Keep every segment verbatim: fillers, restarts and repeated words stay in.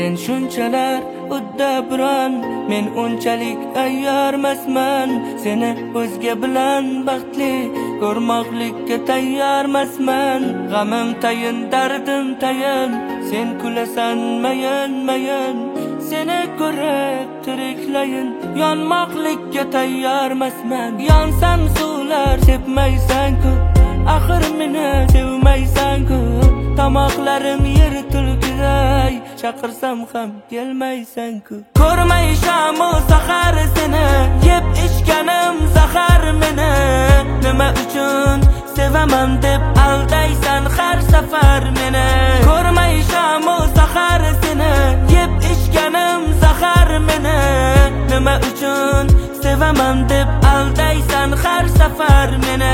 Sen shunchalar uddaburon, men unchalik ayyormasman. Seni o'zga bilan baxtli ko'rmoqlikka tayyormasman. G'amim tayin, dardim tayin, sen kulasan mayin mayin. Seni ko'rib tiriklayin, yonmoqlikka tayyormasman. Yonsam suvlar sepmaysan-ku, axir meni sevmaysan-ku. Tomoqlarim yer tulkiday, chaqirsam ham kelmaysan-ku. Ko'rmay shamu sahar seni, yeb ichganim zahar meni. Nima uchun sevaman deb aldaysan har safar meni. Ko'rmay shamu sahar seni, yeb ichganim zahar meni. Nima uchun sevaman deb aldaysan har safar meni.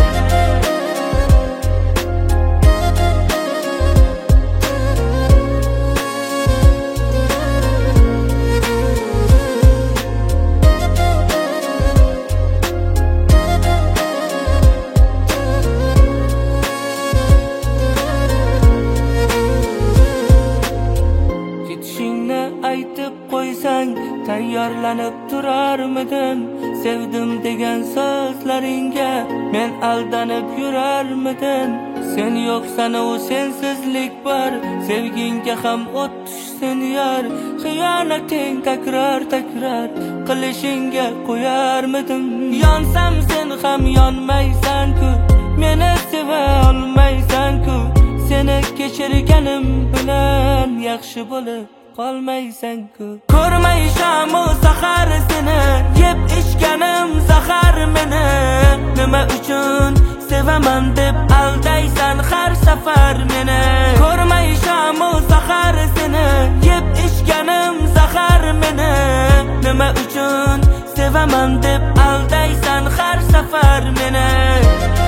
Aytib qo'ysang tayyorlanib turarmidim. Sevdim degan so'zlaringga men aldanib yurarmidim. Sen yo'qsan u sensizlik bor, sevgingga ham o't tushsin yor. Xiyonating takror takror qilishingga qo'yarmidim. Yonsam sen ham yonmaysan-ku, meni seva olmaysan-ku. Seni kechirganim bilan yaxshi bo'lib qolmaysan-ku. Ko'rmay shamu sahar seni, yeb ichganim zahar meni. Nima uchun sevaman deb aldaysan har safar meni. Ko'rmay shamu sahar seni, yeb ichganim zahar meni. Nima uchun sevaman deb aldaysan har safar meni.